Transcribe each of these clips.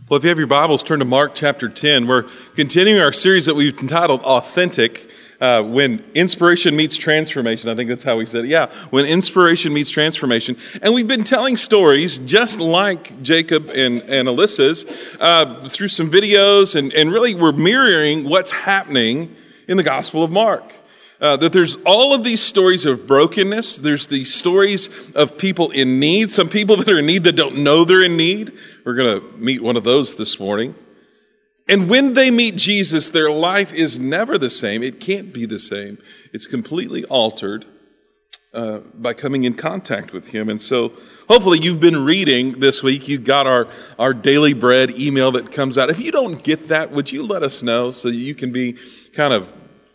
Well, if you have your Bibles, turn to Mark chapter 10. We're continuing our series that we've entitled Authentic, when inspiration meets transformation. I think that's how we said it. Yeah, when inspiration meets transformation. And we've been telling stories just like Jacob and Alyssa's through some videos, and really we're mirroring what's happening in the Gospel of Mark. That there's all of these stories of brokenness. There's these stories of people in need, some people that are in need that don't know they're in need. We're going to meet one of those this morning. And when they meet Jesus, their life is never the same. It can't be the same. It's completely altered by coming in contact with him. And so hopefully you've been reading this week. You got our Daily Bread email that comes out. If you don't get that, would you let us know so that you can be kind of,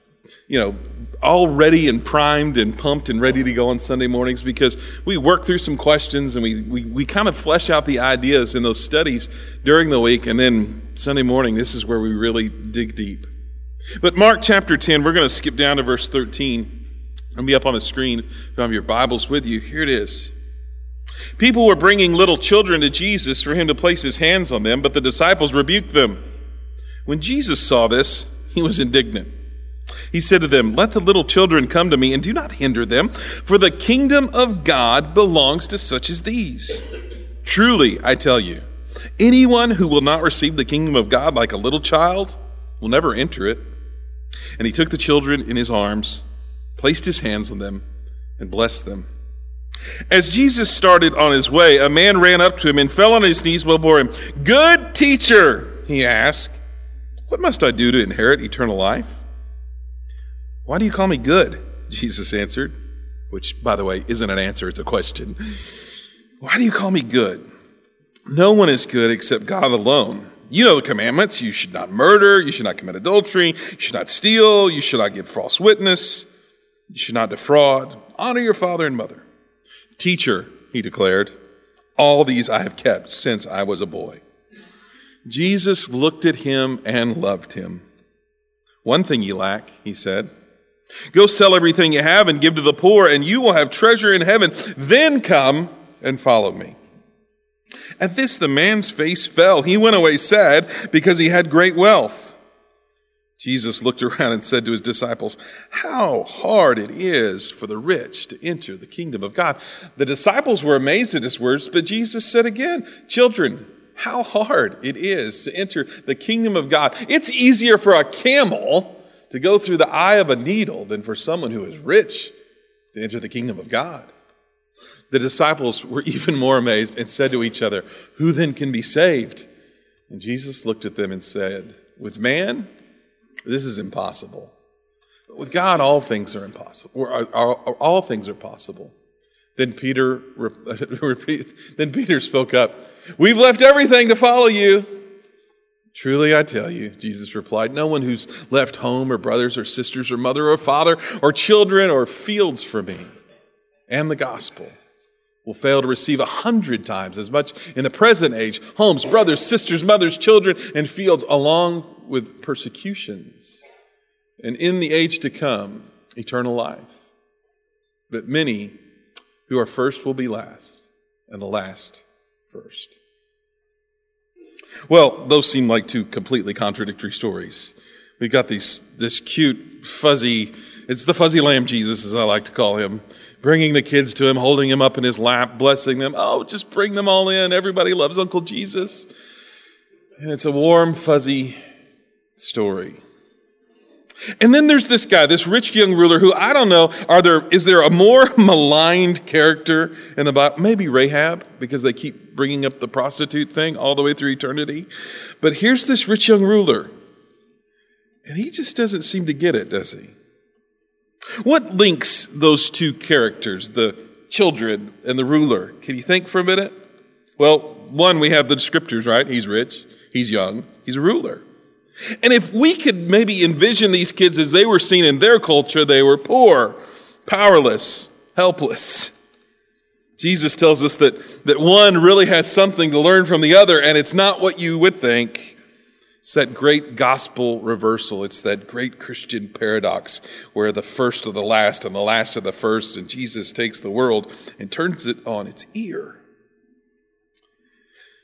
all ready and primed and pumped and ready to go on Sunday mornings, because we work through some questions and we kind of flesh out the ideas in those studies during the week. And then Sunday morning, this is where we really dig deep. But Mark chapter 10, we're going to skip down to verse 13. It'll be up on the screen if you have your Bibles with you. Here it is. People were bringing little children to Jesus for him to place his hands on them, but the disciples rebuked them. When Jesus saw this, he was indignant. He said to them, "Let the little children come to me, and do not hinder them, for the kingdom of God belongs to such as these. Truly, I tell you, anyone who will not receive the kingdom of God like a little child will never enter it." And he took the children in his arms, placed his hands on them, and blessed them. As Jesus started on his way, a man ran up to him and fell on his knees before him. "Good teacher," he asked, "what must I do to inherit eternal life?" "Why do you call me good?" Jesus answered, which, by the way, isn't an answer, it's a question. "Why do you call me good? No one is good except God alone. You know the commandments. You should not murder. You should not commit adultery. You should not steal. You should not give false witness. You should not defraud. Honor your father and mother." "Teacher," he declared, "all these I have kept since I was a boy." Jesus looked at him and loved him. "One thing you lack," he said. "Go sell everything you have and give to the poor, and you will have treasure in heaven. Then come and follow me." At this, the man's face fell. He went away sad because he had great wealth. Jesus looked around and said to his disciples, "How hard it is for the rich to enter the kingdom of God." The disciples were amazed at his words, but Jesus said again, "Children, how hard it is to enter the kingdom of God. It's easier for a camel to go through the eye of a needle than for someone who is rich to enter the kingdom of God." The disciples were even more amazed and said to each other, "Who then can be saved?" And Jesus looked at them and said, "With man, this is impossible. But with God, all things are impossible. All things are possible." Then Peter spoke up, "We've left everything to follow you." "Truly I tell you," Jesus replied, "no one who's left home or brothers or sisters or mother or father or children or fields for me and the gospel will fail to receive 100 times as much in the present age, homes, brothers, sisters, mothers, children, and fields, along with persecutions, and in the age to come, eternal life. But many who are first will be last, and the last first." Well, those seem like two completely contradictory stories. We've got this cute, fuzzy, it's the fuzzy lamb Jesus, as I like to call him, bringing the kids to him, holding him up in his lap, blessing them. Oh, just bring them all in. Everybody loves Uncle Jesus. And it's a warm, fuzzy story. And then there's this guy, this rich young ruler who, I don't know, is there a more maligned character in the Bible? Maybe Rahab, because they keep bringing up the prostitute thing all the way through eternity. But here's this rich young ruler, and he just doesn't seem to get it, does he? What links those two characters, the children and the ruler? Can you think for a minute? Well, one, we have the descriptors, right? He's rich, he's young, he's a ruler. And if we could maybe envision these kids as they were seen in their culture, they were poor, powerless, helpless. Jesus tells us that one really has something to learn from the other, and it's not what you would think. It's that great gospel reversal. It's that great Christian paradox where the first are the last and the last are the first, and Jesus takes the world and turns it on its ear.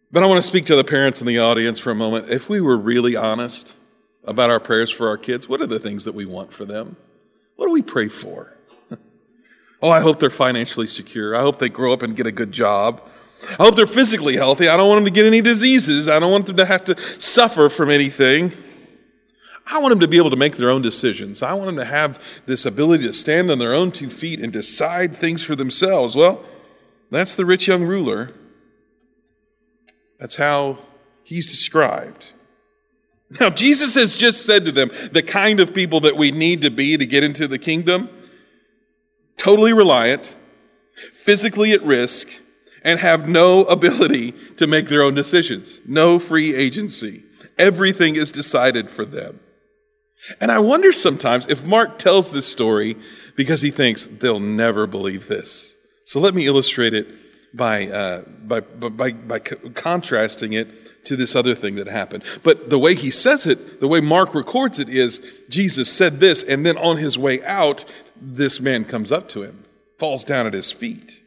But I want to speak to the parents in the audience for a moment. If we were really honest about our prayers for our kids, what are the things that we want for them? What do we pray for? Oh, I hope they're financially secure. I hope they grow up and get a good job. I hope they're physically healthy. I don't want them to get any diseases. I don't want them to have to suffer from anything. I want them to be able to make their own decisions. I want them to have this ability to stand on their own 2 feet and decide things for themselves. Well, that's the rich young ruler. That's how he's described. Now, Jesus has just said to them the kind of people that we need to be to get into the kingdom: totally reliant, physically at risk, and have no ability to make their own decisions. No free agency. Everything is decided for them. And I wonder sometimes if Mark tells this story because he thinks they'll never believe this. So let me illustrate it by contrasting it to this other thing that happened. But the way he says it, the way Mark records it, is Jesus said this, and then on his way out, this man comes up to him, falls down at his feet.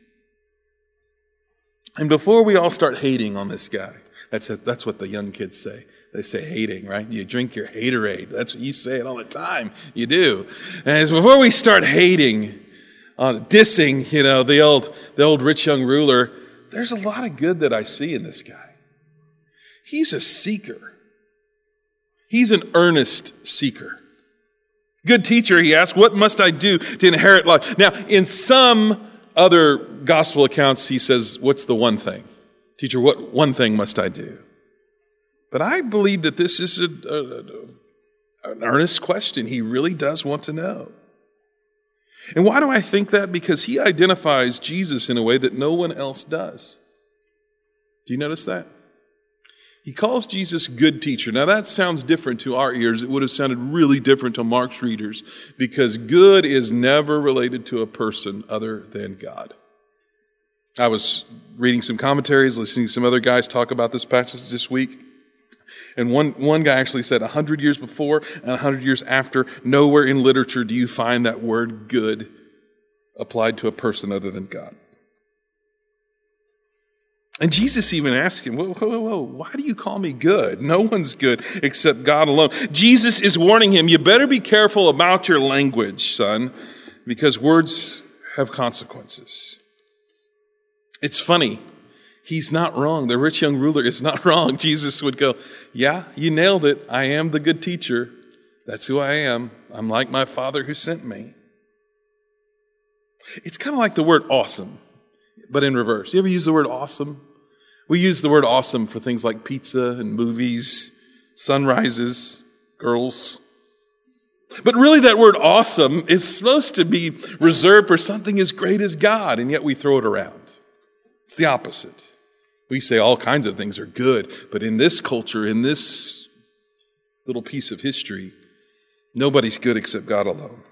And before we all start hating on this guy, that's what the young kids say. They say hating, right? You drink your haterade. That's what you say it all the time. You do. And before we start hating, dissing, the old rich young ruler, there's a lot of good that I see in this guy. He's a seeker. He's an earnest seeker. Good teacher, he asked, what must I do to inherit life? Now, in some other gospel accounts, he says, what's the one thing? Teacher, what one thing must I do? But I believe that this is an earnest question. He really does want to know. And why do I think that? Because he identifies Jesus in a way that no one else does. Do you notice that? He calls Jesus good teacher. Now that sounds different to our ears. It would have sounded really different to Mark's readers, because good is never related to a person other than God. I was reading some commentaries, listening to some other guys talk about this passage this week. And one guy actually said 100 years before and 100 years after, nowhere in literature do you find that word good applied to a person other than God. And Jesus even asked him, whoa, why do you call me good? No one's good except God alone. Jesus is warning him, you better be careful about your language, son, because words have consequences. It's funny. He's not wrong. The rich young ruler is not wrong. Jesus would go, yeah, you nailed it. I am the good teacher. That's who I am. I'm like my Father who sent me. It's kind of like the word awesome, but in reverse. You ever use the word awesome? We use the word awesome for things like pizza and movies, sunrises, girls. But really that word awesome is supposed to be reserved for something as great as God, and yet we throw it around. It's the opposite. We say all kinds of things are good, but in this culture, in this little piece of history, nobody's good except God alone.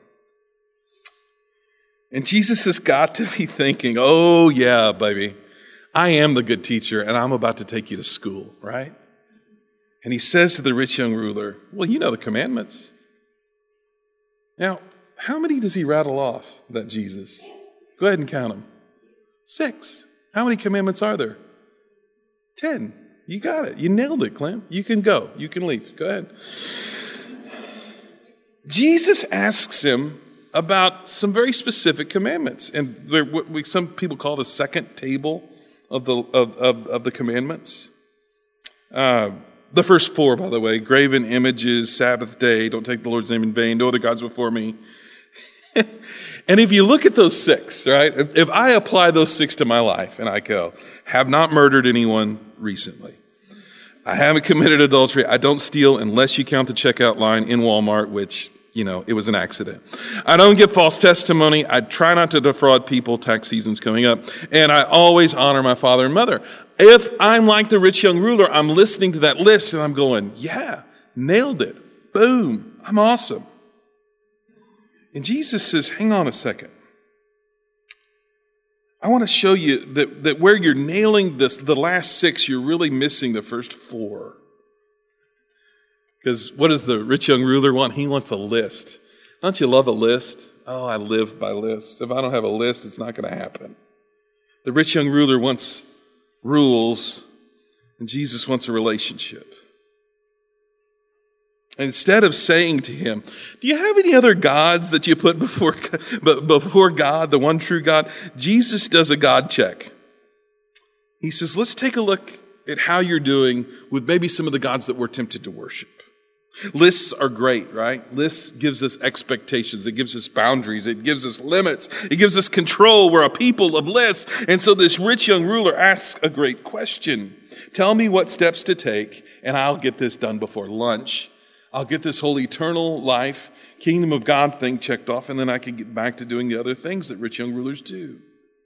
And Jesus has got to be thinking, oh yeah, baby, I am the good teacher and I'm about to take you to school, right? And he says to the rich young ruler, well, you know the commandments. Now, how many does he rattle off, that Jesus? Go ahead and count them. 6. How many commandments are there? 10. You got it. You nailed it, Clem. You can go. You can leave. Go ahead. Jesus asks him about some very specific commandments, and what some people call the second table of the commandments. The first 4, by the way: graven images, Sabbath day, don't take the Lord's name in vain, no other gods before me. And if you look at those 6, right, if I apply those 6 to my life and I go, have not murdered anyone recently, I haven't committed adultery, I don't steal unless you count the checkout line in Walmart, which, it was an accident. I don't give false testimony, I try not to defraud people, tax season's coming up, and I always honor my father and mother. If I'm like the rich young ruler, I'm listening to that list and I'm going, yeah, nailed it, boom, I'm awesome. And Jesus says, hang on a second. I want to show you that where you're nailing the last 6, you're really missing the first 4. Because what does the rich young ruler want? He wants a list. Don't you love a list? Oh, I live by lists. If I don't have a list, it's not going to happen. The rich young ruler wants rules And Jesus wants a relationship. And instead of saying to him, do you have any other gods that you put before God, the one true God? Jesus does a God check. He says, let's take a look at how you're doing with maybe some of the gods that we're tempted to worship. Lists are great, right? Lists gives us expectations. It gives us boundaries. It gives us limits. It gives us control. We're a people of lists. And so this rich young ruler asks a great question. Tell me what steps to take, and I'll get this done before lunch. I'll get this whole eternal life, kingdom of God thing checked off, and then I can get back to doing the other things that rich young rulers do.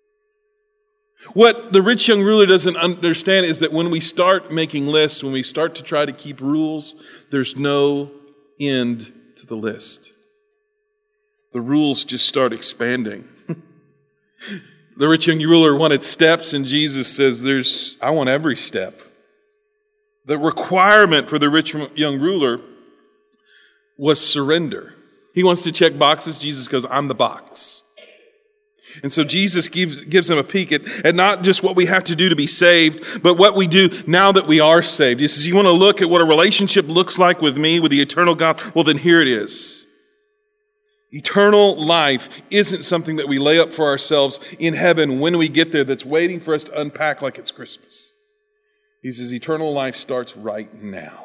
What the rich young ruler doesn't understand is that when we start making lists, when we start to try to keep rules, there's no end to the list. The rules just start expanding. The rich young ruler wanted steps, and Jesus says, I want every step. The requirement for the rich young ruler was surrender. He wants to check boxes. Jesus goes, I'm the box. And so Jesus gives him a peek at not just what we have to do to be saved, but what we do now that we are saved. He says, you want to look at what a relationship looks like with me, with the eternal God? Well, then here it is. Eternal life isn't something that we lay up for ourselves in heaven when we get there that's waiting for us to unpack like it's Christmas. He says, eternal life starts right now.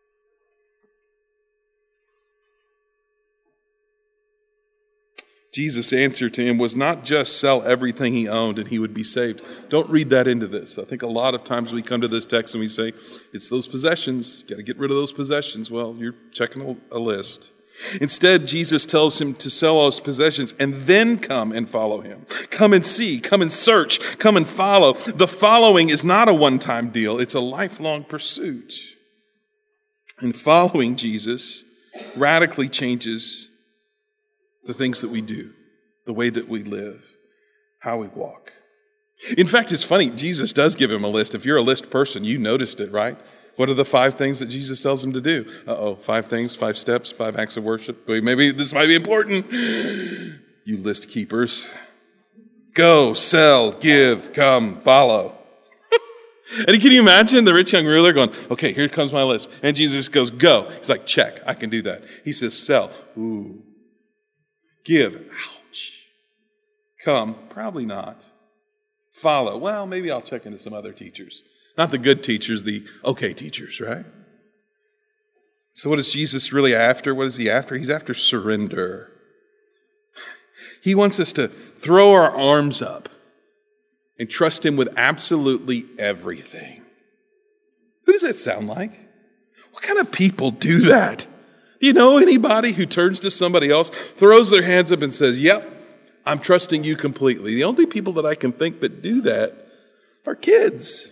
Jesus' answer to him was not just sell everything he owned and he would be saved. Don't read that into this. I think a lot of times we come to this text and we say, it's those possessions. Got to get rid of those possessions. Well, you're checking a list. Instead, Jesus tells him to sell those possessions and then come and follow him. Come and see, come and search, come and follow. The following is not a one-time deal. It's a lifelong pursuit. And following Jesus radically changes the things that we do, the way that we live, how we walk. In fact, it's funny, Jesus does give him a list. If you're a list person, you noticed it, right? What are the 5 things that Jesus tells him to do? 5 things, 5 steps, 5 acts of worship. Maybe this might be important. You list keepers. Go, sell, give, come, follow. And can you imagine the rich young ruler going, okay, here comes my list. And Jesus goes, go. He's like, check, I can do that. He says, sell. Ooh. Give. Ouch. Come. Probably not. Follow. Well, maybe I'll check into some other teachers. Not the good teachers, the okay teachers, right? So what is Jesus really after? What is he after? He's after surrender. He wants us to throw our arms up and trust him with absolutely everything. Who does that sound like? What kind of people do that? Do you know anybody who turns to somebody else, throws their hands up and says, yep, I'm trusting you completely? The only people that I can think that do that are kids.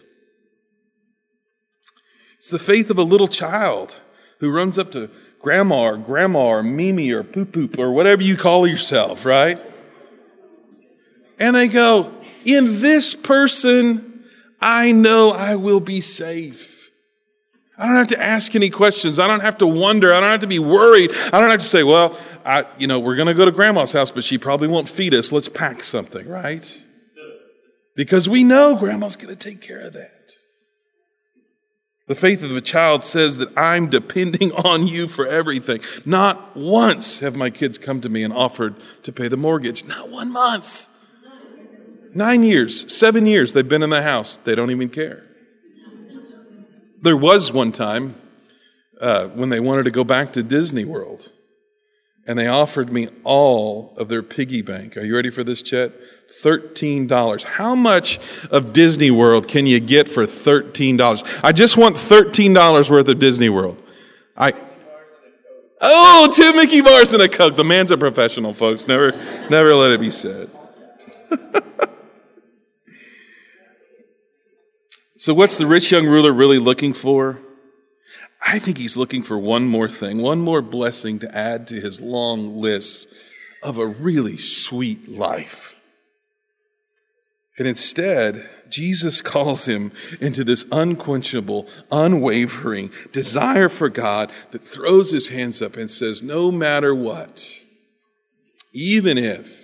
It's the faith of a little child who runs up to grandma or Mimi or poop or whatever you call yourself, right? And they go, in this person, I know I will be safe. I don't have to ask any questions. I don't have to wonder. I don't have to be worried. I don't have to say, well, we're going to go to grandma's house, but she probably won't feed us. Let's pack something, right? Because we know grandma's going to take care of that. The faith of a child says that I'm depending on you for everything. Not once have my kids come to me and offered to pay the mortgage. Not 1 month. 9 years, 7 years they've been in the house. They don't even care. There was one time when they wanted to go back to Disney World, and they offered me all of their piggy bank. Are you ready for this, Chet? $13. How much of Disney World can you get for $13? I just want $13 worth of Disney World. 2 Mickey bars and a Coke. The man's a professional, folks. Never let it be said. So what's the rich young ruler really looking for? I think he's looking for one more thing, one more blessing to add to his long list of a really sweet life. And instead, Jesus calls him into this unquenchable, unwavering desire for God that throws his hands up and says, no matter what, even if,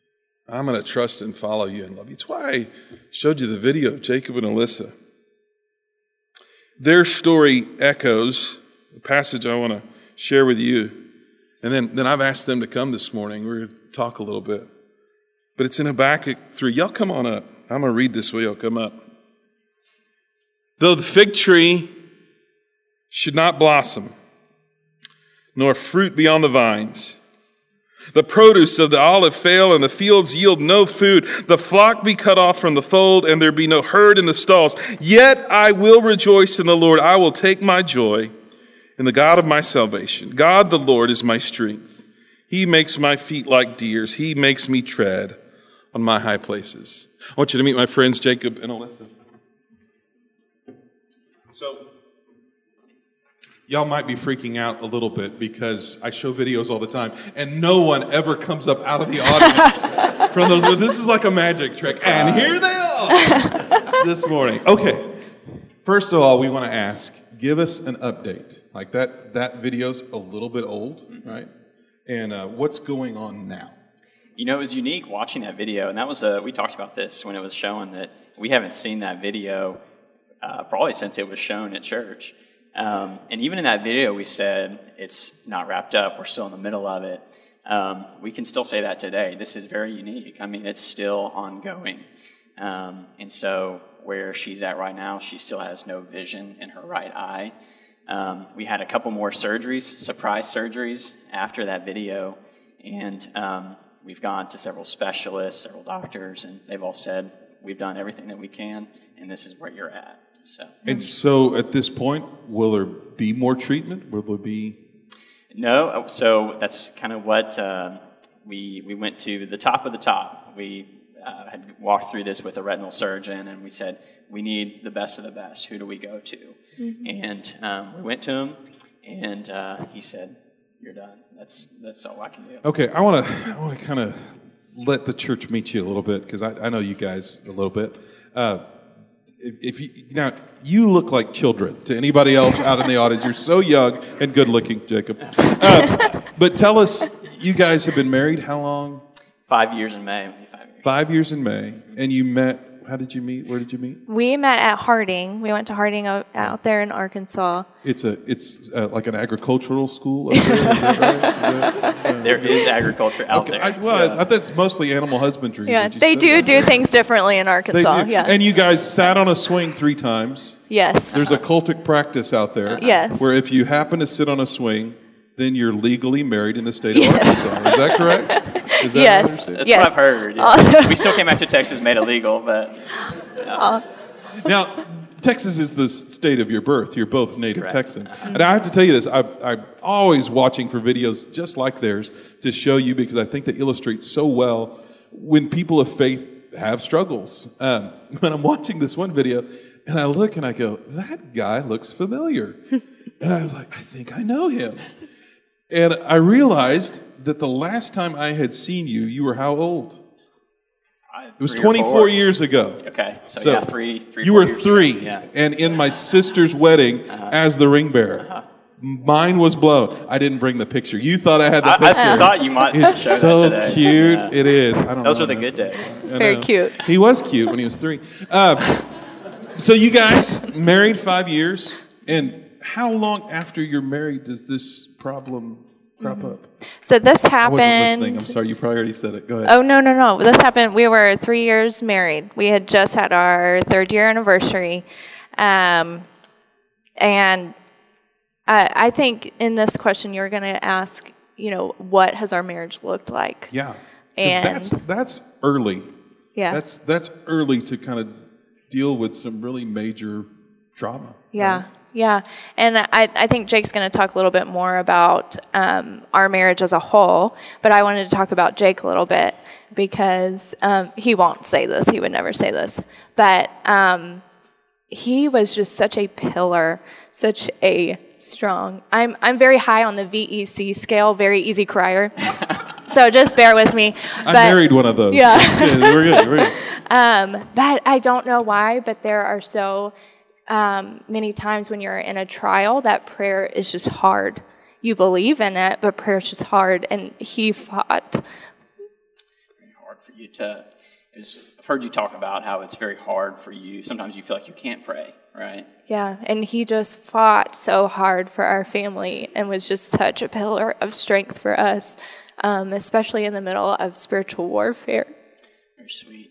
I'm going to trust and follow you and love you. It's why I showed you the video of Jacob and Alyssa. their story echoes the passage I want to share with you. And then I've asked them to come this morning. We're going to talk a little bit. But it's in Habakkuk 3. Y'all come on up. I'm going to read this while y'all come up. Though the fig tree should not blossom, nor fruit be on the vines, the produce of the olive fail, and the fields yield no food, the flock be cut off from the fold, and there be no herd in the stalls, yet I will rejoice in the Lord. I will take my joy in the God of my salvation. God the Lord is my strength. He makes my feet like deer's. He makes me tread on my high places. I want you to meet my friends Jacob and Alyssa. So, y'all might be freaking out a little bit because I show videos all the time, and no one ever comes up out of the audience from those. This is like a magic trick, and here they are this morning. Okay, first of all, we want to ask, give us an update. Like that video's a little bit old, right? And what's going on now? You know, it was unique watching that video, and that was we talked about this when it was shown, that we haven't seen that video probably since it was shown at church. And even in that video, we said it's not wrapped up. We're still in the middle of it. We can still say that today. This is very unique. I mean, it's still ongoing. And so where she's at right now, she still has no vision in her right eye. We had a couple more surgeries, surprise surgeries, after that video. And we've gone to several specialists, several doctors, and they've all said, we've done everything that we can, and this is where you're at. And so at this point, will there be more treatment? Will there be? No. So that's kind of what we went to the top of the top. We had walked through this with a retinal surgeon, and we said, we need the best of the best. Who do we go to? Mm-hmm. And we went to him, and he said, you're done. That's all I can do. Okay, I want to kind of let the church meet you a little bit, because I know you guys a little bit. Now, you look like children to anybody else out in the audience. You're so young and good looking, Jacob. But tell us, you guys have been married how long? 5 years in May. 5 years in May. And you met, how did you meet? Where did you meet? We met at Harding. We went to Harding out there in Arkansas. It's like an agricultural school up there, is that right? There is agriculture out there. I thought it's mostly animal husbandry. Yeah, they do things differently in Arkansas. Yeah. And you guys sat on a swing 3 times. Yes. There's a cultic practice out there. Yes. Where if you happen to sit on a swing, then you're legally married in the state of Arkansas. Is that correct? Is that yes. That's what I've heard. Yeah. We still came back to Texas, made it legal, but... Now, Texas is the state of your birth. You're both native Correct. Texans. And I have to tell you this, I'm always watching for videos just like theirs to show you, because I think they illustrate so well when people of faith have struggles. When I'm watching this one video, and I look and I go, that guy looks familiar. And I was like, I think I know him. And I realized that the last time I had seen you, you were how old? It was 24 years ago. Okay, so yeah, three. You were 3, yeah. And in my sister's wedding as the ring bearer. Mine was blown. I didn't bring the picture. You thought I had the picture. I thought you might. It's show so that today. cute. Yeah. It is. I don't know. Those were the good days. It's very cute. He was cute when he was 3. So you guys married 5 years, and how long after you're married does this problem crop up? So this happened... I wasn't listening. I'm sorry. You probably already said it. Go ahead. Oh, no. This happened... We were 3 years married. We had just had our 3rd year anniversary. And I think in this question you're going to ask, what has our marriage looked like? Yeah. And that's early. Yeah. That's early to kind of deal with some really major trauma. Yeah. Right? Yeah, and I think Jake's going to talk a little bit more about our marriage as a whole, but I wanted to talk about Jake a little bit because he won't say this. He would never say this. But he was just such a pillar, such a strong... I'm very high on the VEC scale, very easy crier. So just bear with me. I married one of those. Yeah. We're good. But I don't know why, but there are so... many times when you're in a trial, that prayer is just hard. You believe in it, but prayer is just hard, and he fought. Very hard for you to... I've heard you talk about how it's very hard for you. Sometimes you feel like you can't pray, Right. Yeah, and he just fought so hard for our family and was just such a pillar of strength for us, especially in the middle of spiritual warfare. Very sweet.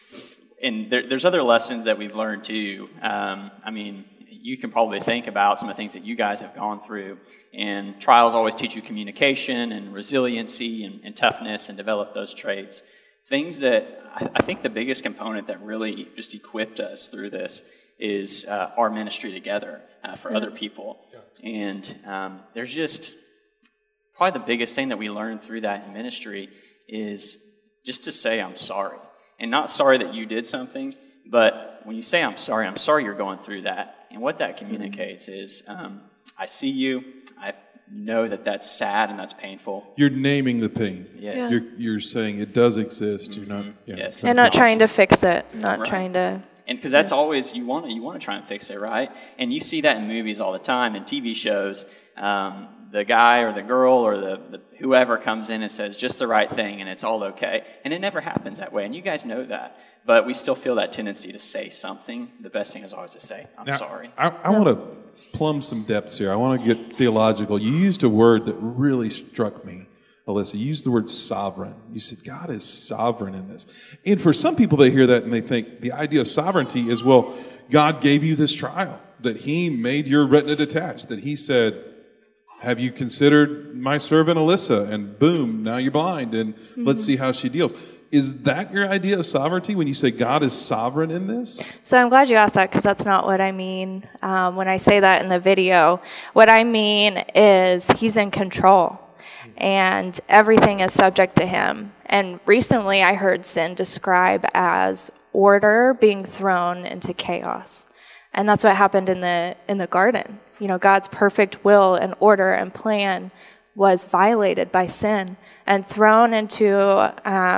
And there's other lessons that we've learned too. I mean, you can probably think about some of the things that you guys have gone through. And trials always teach you communication and resiliency and toughness and develop those traits. Things that I think the biggest component that really just equipped us through this is our ministry together for other people. And there's just probably the biggest thing that we learned through that in ministry is just to say, I'm sorry. And not sorry that you did something, but when you say, I'm sorry you're going through that. And what that communicates is, I see you, I know that that's sad and that's painful. You're naming the pain. Yes. You're saying it does exist. You're not. Yeah, Yes. And not trying to fix it, not Right. trying to... And because that's always, you want to try and fix it, right? And you see that in movies all the time, in TV shows. The guy or the girl or the whoever comes in and says just the right thing and it's all okay. And it never happens that way, and you guys know that. But we still feel that tendency to say something. The best thing is always to say, I'm sorry. I want to plumb some depths here. I want to get theological. You used a word that really struck me, Alyssa. You used the word sovereign. You said God is sovereign in this. And for some people, they hear that and they think the idea of sovereignty is, well, God gave you this trial, that he made your retina detached, that he said, have you considered my servant Alyssa? And boom, now you're blind, and let's see how she deals. Is that your idea of sovereignty when you say God is sovereign in this? So I'm glad you asked that, because that's not what I mean when I say that in the video. What I mean is he's in control, and everything is subject to him. And recently I heard sin described as order being thrown into chaos. And that's what happened in the garden. You know, God's perfect will and order and plan was violated by sin and thrown into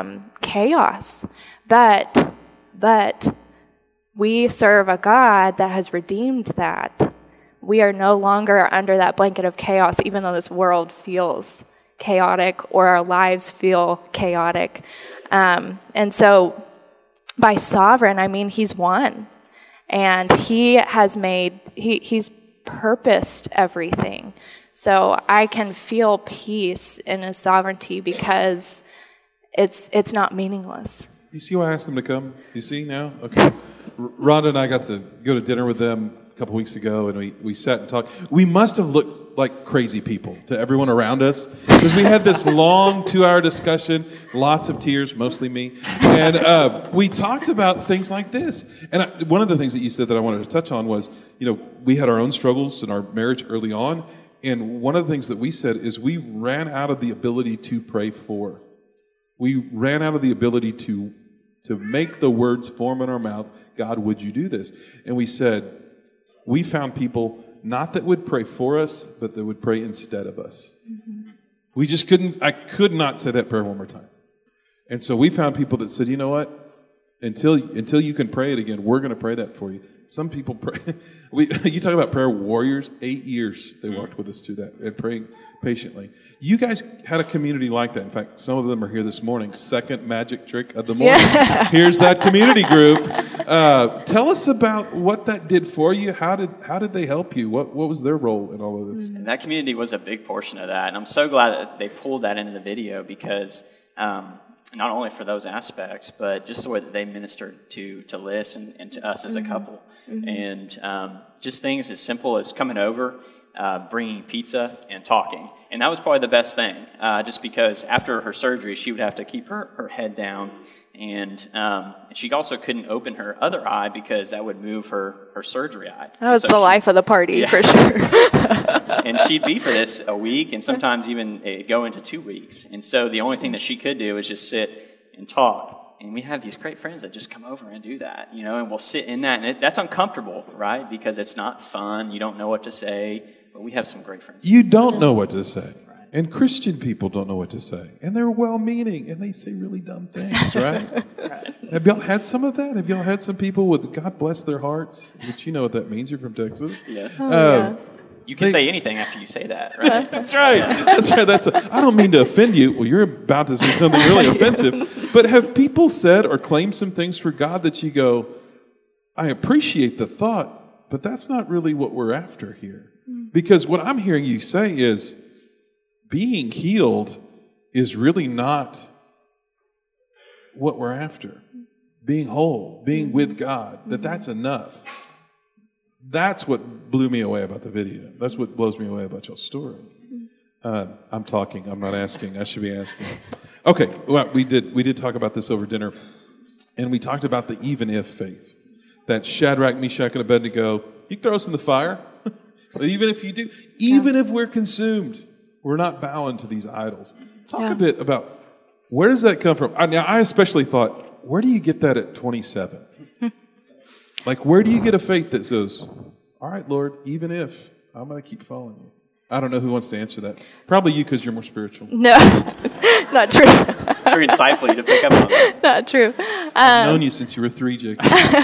chaos. But we serve a God that has redeemed that. We are no longer under that blanket of chaos, even though this world feels chaotic or our lives feel chaotic. And so by sovereign, I mean he's won. And he has he's purposed everything. So I can feel peace in his sovereignty because it's not meaningless. You see why I asked them to come? You see now? Okay. Rhonda and I got to go to dinner with them a couple weeks ago, and we sat and talked. We must have looked like crazy people to everyone around us, because we had this long 2-hour discussion, lots of tears, mostly me, and we talked about things like this. And one of the things that you said that I wanted to touch on was, you know, we had our own struggles in our marriage early on, and one of the things that we said is we ran out of the ability to pray for. We ran out of the ability to make the words form in our mouths, God, would you do this? And we said, we found people not that would pray for us, but that would pray instead of us. Mm-hmm. We just I could not say that prayer one more time. And so we found people that said, you know what? Until you can pray it again, we're going to pray that for you. Some people pray. You talk about prayer warriors. 8 years they walked with us through that and praying patiently. You guys had a community like that. In fact, some of them are here this morning. Second magic trick of the morning. Yeah. Here's that community group. Tell us about what that did for you. How did they help you? What was their role in all of this? And that community was a big portion of that, and I'm so glad that they pulled that into the video because. Not only for those aspects, but just the way that they ministered to Liz and to us as a couple. Mm-hmm. And just things as simple as coming over, bringing pizza, and talking. And that was probably the best thing, just because after her surgery, she would have to keep her head down. And she also couldn't open her other eye because that would move her surgery eye. That was the life of the party, for sure. And she'd be for this a week and sometimes even go into 2 weeks. And so the only thing that she could do was just sit and talk. And we have these great friends that just come over and do that, you know, and we'll sit in that. And that's uncomfortable, right? Because it's not fun. You don't know what to say. But we have some great friends. You don't know what to say. And Christian people don't know what to say. And they're well-meaning, and they say really dumb things, right? Right. Have y'all had some of that? Have y'all had some people with God bless their hearts? Which you know what that means. You're from Texas. Yes. Yeah. You can say anything after you say that, right? That's right. That's right. I don't mean to offend you. Well, you're about to say something really offensive. But have people said or claimed some things for God that you go, I appreciate the thought, but that's not really what we're after here. Because what I'm hearing you say is being healed is really not what we're after. Being whole, being with God, that's enough. That's what blew me away about the video. That's what blows me away about your story. I'm talking. I'm not asking. I should be asking. Okay. Well, we did talk about this over dinner, and we talked about the even if faith. That Shadrach, Meshach, and Abednego, you can throw us in the fire, but even if you do, even if we're consumed, we're not bowing to these idols. Talk a bit about where does that come from? Now, I especially thought, where do you get that at 27? Like, where do you get a faith that says, all right, Lord, even if, I'm going to keep following you? I don't know who wants to answer that. Probably you, because you're more spiritual. No, not true. Very insightful you to pick up on that. Not true. I've known you since you were 3, Jake.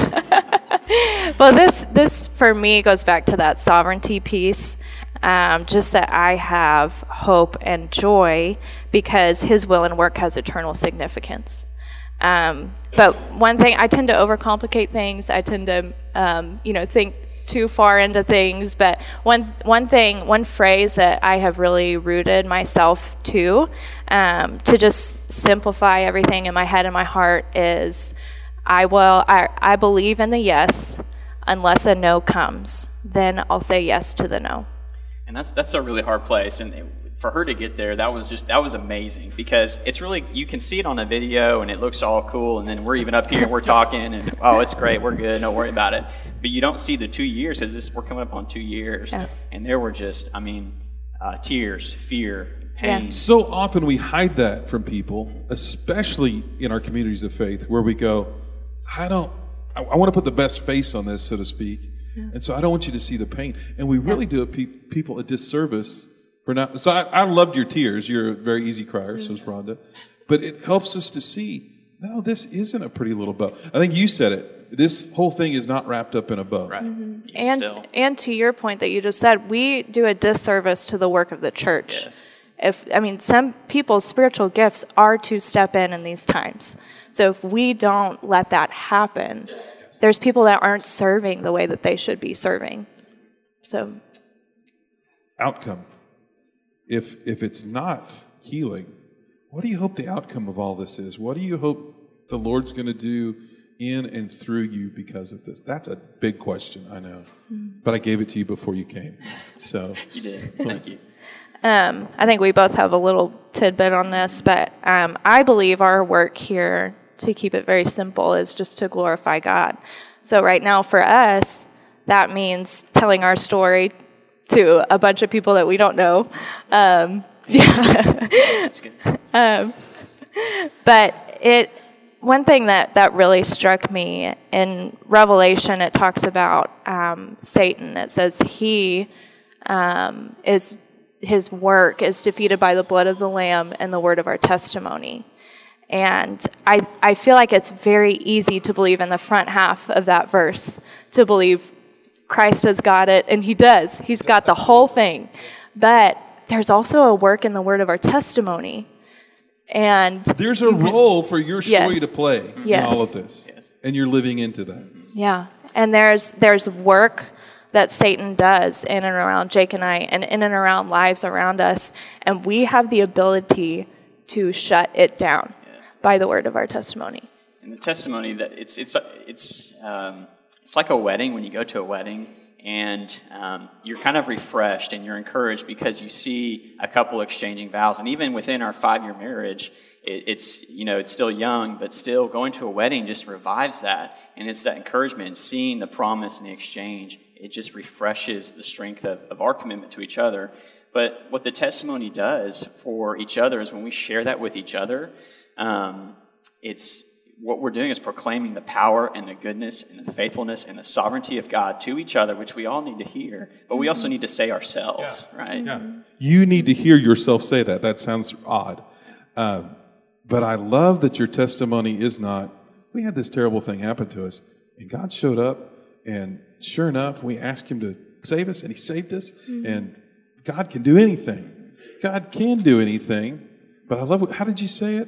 Well, this for me goes back to that sovereignty piece. Just that I have hope and joy because His will and work has eternal significance. But one thing, I tend to overcomplicate things. I tend to, think too far into things. But one phrase that I have really rooted myself to just simplify everything in my head and my heart is, I believe in the yes unless a no comes. Then I'll say yes to the no. And that's a really hard place. And for her to get there, that was amazing, because it's really, you can see it on a video and it looks all cool, and then we're even up here and we're talking and it's great, we're good, don't worry about it. But you don't see the 2 years, because we're coming up on 2 years, and there were just, tears, fear, pain. Yeah. So often we hide that from people, especially in our communities of faith, where we go, I want to put the best face on this, so to speak, and so I don't want you to see the pain. And we really do people a disservice for not. So I loved your tears. You're a very easy crier, so is Rhonda. But it helps us to see, no, this isn't a pretty little bow. I think you said it. This whole thing is not wrapped up in a bow. Right. And to your point that you just said, we do a disservice to the work of the church. Yes. Some people's spiritual gifts are to step in these times. So if we don't let that happen, there's people that aren't serving the way that they should be serving. So, outcome. If it's not healing, what do you hope the outcome of all this is? What do you hope the Lord's going to do in and through you because of this? That's a big question, I know. But I gave it to you before you came. So You did. Thank you. I think we both have a little tidbit on this, but I believe our work here, to keep it very simple, is just to glorify God. So right now for us, that means telling our story to a bunch of people that we don't know. That's good. But one thing that really struck me in Revelation, it talks about Satan. It says his work is defeated by the blood of the Lamb and the word of our testimony. And I feel like it's very easy to believe in the front half of that verse, to believe Christ has got it, and He does. He's got the whole thing. But there's also a work in the word of our testimony. And there's a role for your story to play in all of this. Yes. And you're living into that. Yeah. And there's work that Satan does in and around Jake and I, and in and around lives around us. And we have the ability to shut it down by the word of our testimony. And the testimony, that it's like a wedding. When you go to a wedding, and you're kind of refreshed and you're encouraged because you see a couple exchanging vows. And even within our 5-year marriage, it's still young, but still going to a wedding just revives that. And it's that encouragement and seeing the promise and the exchange. It just refreshes the strength of our commitment to each other. But what the testimony does for each other is when we share that with each other, it's what we're doing is proclaiming the power and the goodness and the faithfulness and the sovereignty of God to each other, which we all need to hear, but we also need to say ourselves, right? Yeah. You need to hear yourself say that. That sounds odd. But I love that your testimony is not, we had this terrible thing happen to us, and God showed up, and sure enough, we asked Him to save us, and He saved us, and God can do anything. God can do anything, but I love how did you say it?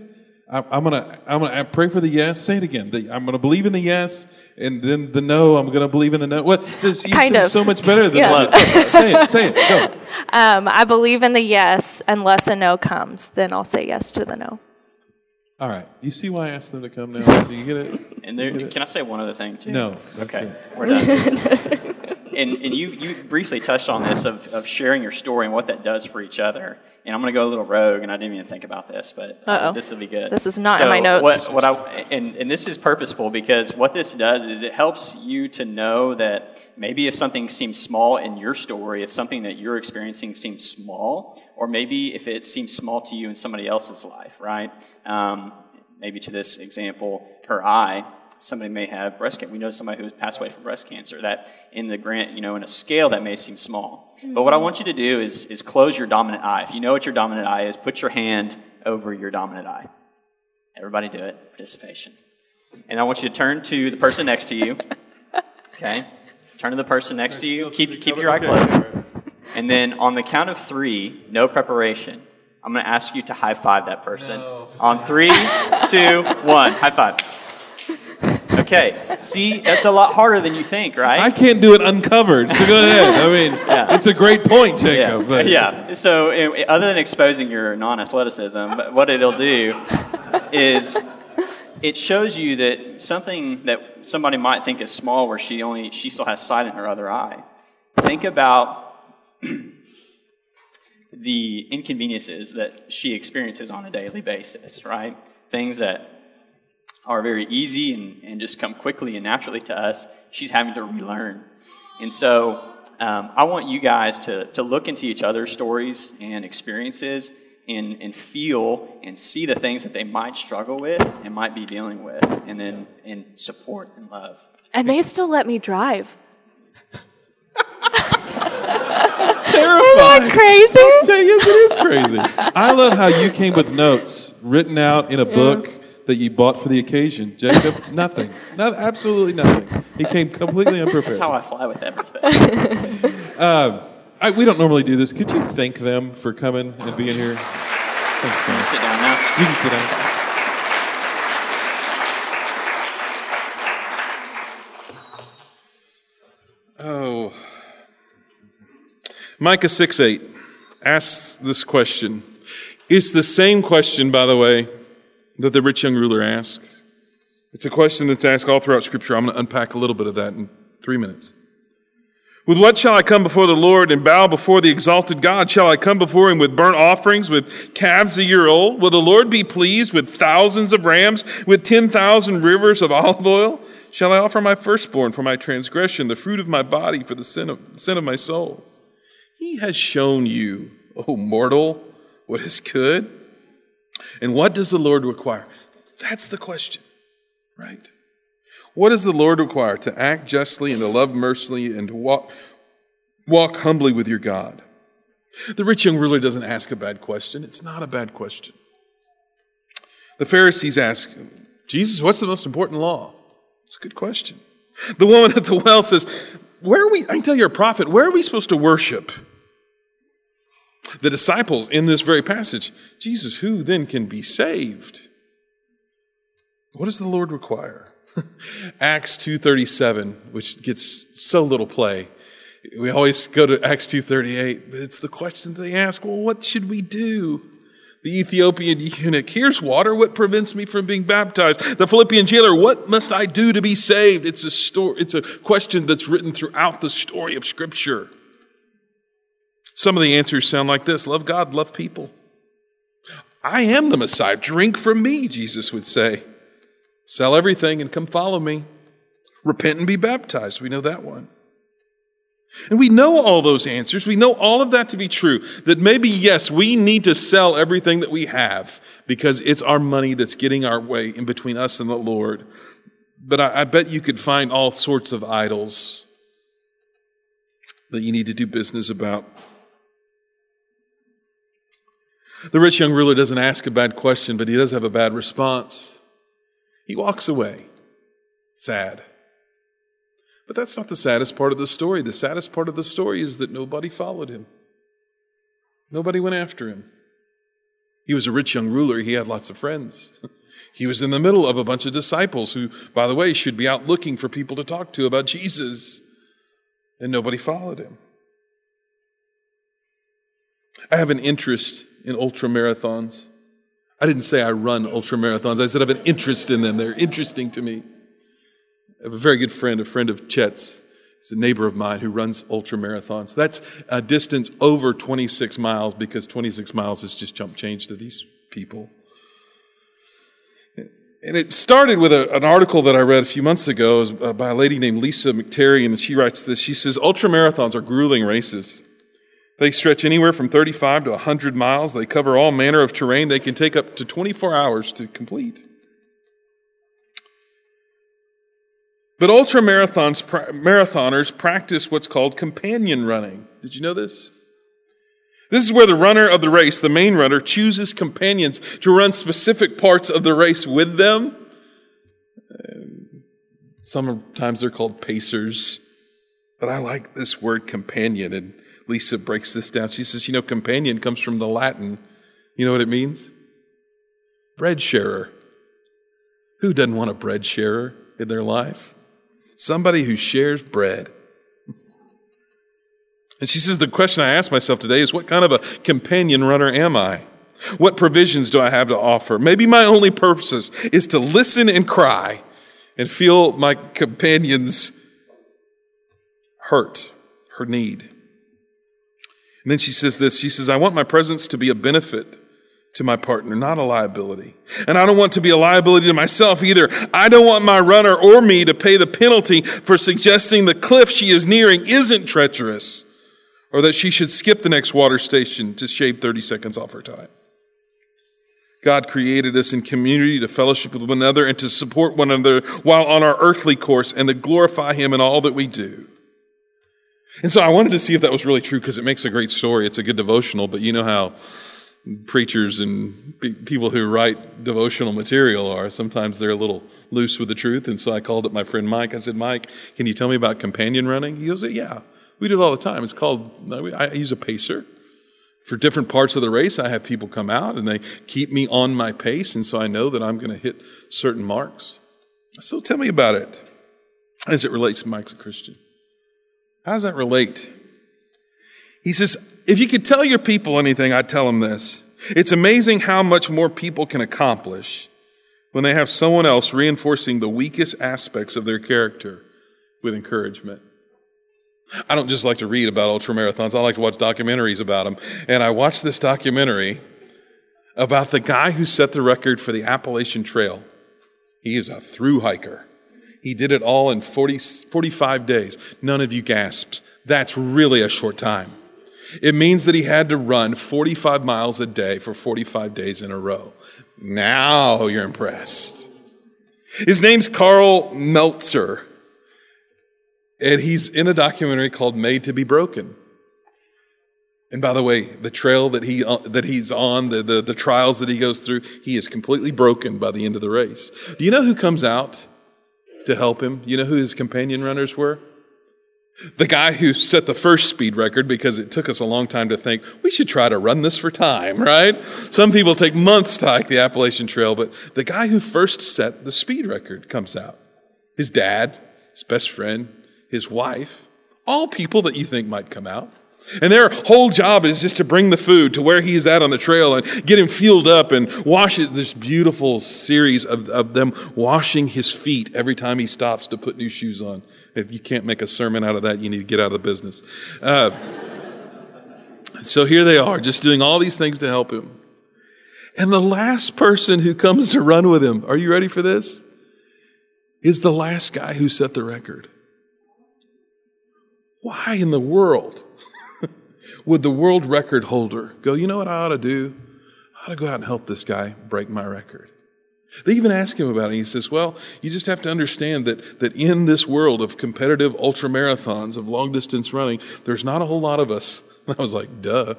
I'm gonna pray for the yes. Say it again. I'm gonna believe in the yes, and then the no. I'm gonna believe in the no. What? You said so much better than that. Say it. Go. I believe in the yes. Unless a no comes, then I'll say yes to the no. All right. You see why I asked them to come now? Do you get it? And there, can I say one other thing too? No. Okay, we're done. and you briefly touched on this of sharing your story and what that does for each other. And I'm going to go a little rogue, and I didn't even think about this, but this will be good. This is not in my notes. And this is purposeful because what this does is it helps you to know that maybe if something seems small in your story, if something that you're experiencing seems small, or maybe if it seems small to you in somebody else's life, right? Maybe to this example, her eye. Somebody may have breast cancer. We know somebody who has passed away from breast cancer. That in the in a scale that may seem small. But what I want you to do is close your dominant eye. If you know what your dominant eye is, put your hand over your dominant eye. Everybody do it. Participation. And I want you to turn to the person next to you. Okay. Turn to the person next to you. Keep your eye closed. And then on the count of 3, no preparation, I'm going to ask you to high five that person. No. On 3, 2, 1, high five. Okay, see, that's a lot harder than you think, right? I can't do it uncovered, so go ahead. I mean, it's a great point, Jacob. Yeah. So other than exposing your non-athleticism, what it'll do is it shows you that something that somebody might think is small where she still has sight in her other eye. Think about the inconveniences that she experiences on a daily basis, right? Things that are very easy and just come quickly and naturally to us, she's having to relearn. And so I want you guys to look into each other's stories and experiences and feel and see the things that they might struggle with and might be dealing with, and then support and love. And they still let me drive. Terrifying. Isn't that crazy? Yes, it is crazy. I love how you came with notes written out in a book that you bought for the occasion. Jacob, nothing. Absolutely nothing. He came completely unprepared. That's how I fly with everything. We don't normally do this. Could you thank them for coming and being here? Thanks, guys. Sit down now. You can sit down. Oh. Micah 6:8 asks this question. It's the same question, by the way, that the rich young ruler asks. It's a question that's asked all throughout Scripture. I'm going to unpack a little bit of that in 3 minutes. With what shall I come before the Lord and bow before the exalted God? Shall I come before him with burnt offerings, with calves a year old? Will the Lord be pleased with thousands of rams, with 10,000 rivers of olive oil? Shall I offer my firstborn for my transgression, the fruit of my body for the sin of my soul? He has shown you, O mortal, what is good. And what does the Lord require? That's the question, right? What does the Lord require? To act justly and to love mercifully and to walk humbly with your God. The rich young ruler doesn't ask a bad question. It's not a bad question. The Pharisees ask, Jesus, what's the most important law? It's a good question. The woman at the well says, I can tell you're a prophet, where are we supposed to worship? The disciples in this very passage, Jesus, who then can be saved? What does the Lord require? Acts 2:37, which gets so little play. We always go to Acts 2:38, but it's the question they ask, well, what should we do? The Ethiopian eunuch, here's water, what prevents me from being baptized? The Philippian jailer, what must I do to be saved? It's a question that's written throughout the story of Scripture. Some of the answers sound like this: love God, love people. I am the Messiah. Drink from me, Jesus would say. Sell everything and come follow me. Repent and be baptized. We know that one. And we know all those answers. We know all of that to be true. That maybe, yes, we need to sell everything that we have because it's our money that's getting our way in between us and the Lord. But I bet you could find all sorts of idols that you need to do business about. The rich young ruler doesn't ask a bad question, but he does have a bad response. He walks away, sad. But that's not the saddest part of the story. The saddest part of the story is that nobody followed him. Nobody went after him. He was a rich young ruler. He had lots of friends. He was in the middle of a bunch of disciples who, by the way, should be out looking for people to talk to about Jesus. And nobody followed him. I have an interest in ultramarathons. I didn't say I run ultramarathons. I said I have an interest in them. They're interesting to me. I have a very good friend, a friend of Chet's. He's a neighbor of mine who runs ultramarathons. That's a distance over 26 miles because 26 miles is just chump change to these people. And it started with an article that I read a few months ago. It was by a lady named Lisa McTerry, and she writes this. She says, ultramarathons are grueling races. They stretch anywhere from 35 to 100 miles. They cover all manner of terrain. They can take up to 24 hours to complete. But ultramarathoners practice what's called companion running. Did you know this? This is where the runner of the race, the main runner, chooses companions to run specific parts of the race with them. Sometimes they're called pacers. But I like this word companion, and Lisa breaks this down. She says, companion comes from the Latin. You know what it means? Bread sharer. Who doesn't want a bread sharer in their life? Somebody who shares bread. And she says, the question I ask myself today is, what kind of a companion runner am I? What provisions do I have to offer? Maybe my only purpose is to listen and cry and feel my companion's hurt, her need. And then she says this, she says, I want my presence to be a benefit to my partner, not a liability. And I don't want to be a liability to myself either. I don't want my runner or me to pay the penalty for suggesting the cliff she is nearing isn't treacherous, or that she should skip the next water station to shave 30 seconds off her time. God created us in community to fellowship with one another and to support one another while on our earthly course and to glorify Him in all that we do. And so I wanted to see if that was really true because it makes a great story. It's a good devotional, but you know how preachers and people who write devotional material are. Sometimes they're a little loose with the truth. And so I called up my friend Mike. I said, Mike, can you tell me about companion running? He goes, yeah, we do it all the time. It's called, I use a pacer. For different parts of the race, I have people come out and they keep me on my pace. And so I know that I'm going to hit certain marks. So tell me about it. How does it relate to Mike's a Christian? How does that relate? He says, if you could tell your people anything, I'd tell them this. It's amazing how much more people can accomplish when they have someone else reinforcing the weakest aspects of their character with encouragement. I don't just like to read about ultramarathons. I like to watch documentaries about them. And I watched this documentary about the guy who set the record for the Appalachian Trail. He is a through hiker. He did it all in 45 days. None of you gasps. That's really a short time. It means that he had to run 45 miles a day for 45 days in a row. Now you're impressed. His name's Carl Meltzer. And he's in a documentary called Made to be Broken. And by the way, the trail that he's on, the trials that he goes through, he is completely broken by the end of the race. Do you know who comes out to help him? You know who his companion runners were? The guy who set the first speed record, because it took us a long time to think, we should try to run this for time, right? Some people take months to hike the Appalachian Trail, but the guy who first set the speed record comes out. His dad, his best friend, his wife, all people that you think might come out. And their whole job is just to bring the food to where he's at on the trail and get him fueled up and wash it. This beautiful series of them washing his feet every time he stops to put new shoes on. If you can't make a sermon out of that, you need to get out of the business. So here they are, just doing all these things to help him. And the last person who comes to run with him, are you ready for this? Is the last guy who set the record. Why in the world would the world record holder go, you know what I ought to do? I ought to go out and help this guy break my record. They even ask him about it. He says, well, you just have to understand that in this world of competitive ultramarathons, of long-distance running, there's not a whole lot of us. And I was like, duh.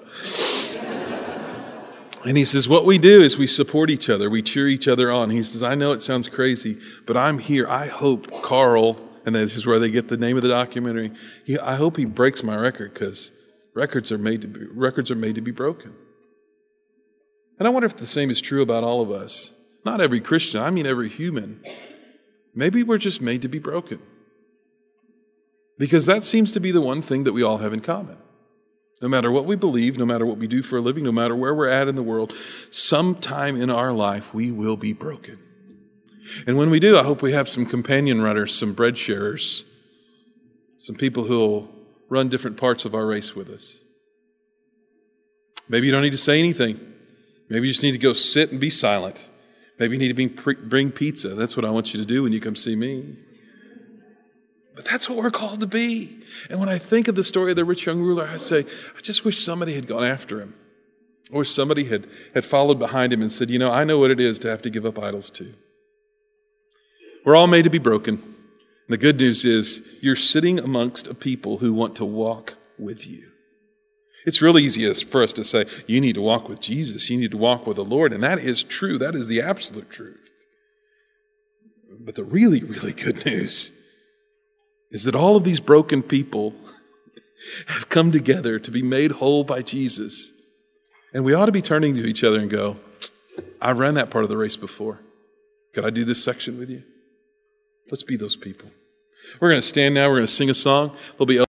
And he says, what we do is we support each other. We cheer each other on. He says, I know it sounds crazy, but I'm here. I hope Carl, and this is where they get the name of the documentary, I hope he breaks my record because records are made to be broken. And I wonder if the same is true about all of us. Not every Christian, I mean every human. Maybe we're just made to be broken. Because that seems to be the one thing that we all have in common. No matter what we believe, no matter what we do for a living, no matter where we're at in the world, sometime in our life we will be broken. And when we do, I hope we have some companion runners, some bread sharers, some people who will run different parts of our race with us. Maybe you don't need to say anything. Maybe you just need to go sit and be silent. Maybe you need to bring pizza. That's what I want you to do when you come see me. But that's what we're called to be. And when I think of the story of the rich young ruler, I say, I just wish somebody had gone after him. Or somebody had followed behind him and said, I know what it is to have to give up idols too. We're all made to be broken. And the good news is you're sitting amongst a people who want to walk with you. It's real easy for us to say, you need to walk with Jesus. You need to walk with the Lord. And that is true. That is the absolute truth. But the really, really good news is that all of these broken people have come together to be made whole by Jesus. And we ought to be turning to each other and go, I ran that part of the race before. Could I do this section with you? Let's be those people. We're going to stand now. We're going to sing a song. There'll be